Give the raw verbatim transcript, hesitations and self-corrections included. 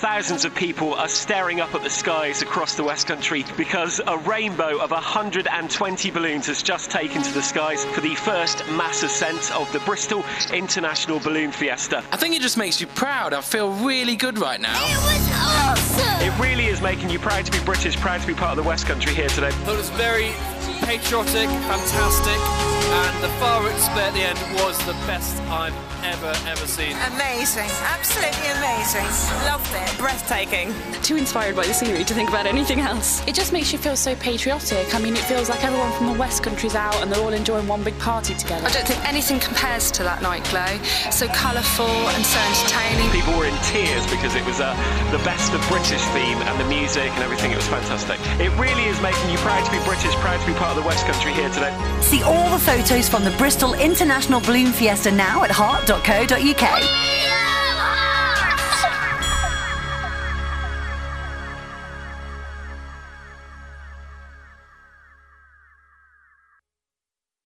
thousands of people are staring up at the skies across the West Country because a rainbow of one hundred twenty balloons has just taken to the skies for the first mass ascent of the Bristol International Balloon Fiesta. I think it just makes you proud. I feel really good right now. It was awesome! It really is making you proud to be British, proud to be part of the West Country here today. I thought it was very patriotic, fantastic, and the fireworks display at the end was the best I've ever, ever seen. Amazing, absolutely amazing. Loved it. Breathtaking. Too inspired by the scenery to think about anything else. It just makes you feel so patriotic. I mean, it feels like everyone from the West Country's out and they're all enjoying one big party together. I don't think anything compares to that night glow. So colourful and so entertaining. People were in tears because it was uh, the best of British theme and the music and everything. It was fantastic. It really is making you proud to be British, proud to be part of the West Country here today. See all the photos from the Bristol International Balloon Fiesta now at heart dot co dot uk.